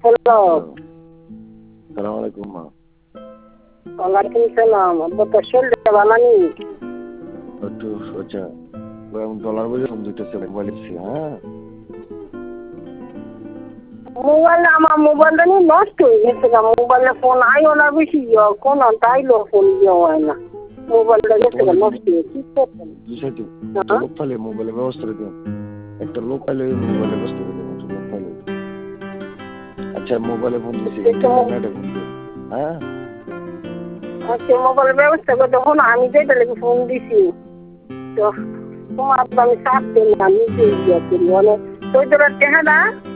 Hello. সালাম আলাইকুম মা। ওয়ালাইকুম সালাম। আব্বা তোর শরীরটা ভালো নেই? একটু আচ্ছা ডলার বলে ফোন দিতেছে মোবাইল দিচ্ছি হ্যাঁ। আমার মোবাইলটা নিয়ে নষ্ট হয়ে গেছে গা। মোবাইলে ফোন আইও না বেশি কোন তাইলো ফোন দিয়ে হয় না। মোবাইলটা গেছে গা নষ্ট হয়ে কি করতেন? একটা লোক পাইলে মোবাইলের ব্যবস্থা করে দিন। একটা লোক পাইলে মোবাইলের ব্যবস্থা করে দিন। একটা লোক পাইলে আচ্ছা মোবাইলে ফোন দিচ্ছি ইন্টারনেটে ফোন দিন হ্যাঁ। আচ্ছা মোবাইলের ব্যবস্থা করে তখন আমি যেটা লেগে ফোন দিছি তো তোমার আমি সাথ দিন না নিজে ইয়ে করি মানে তোর টেহা না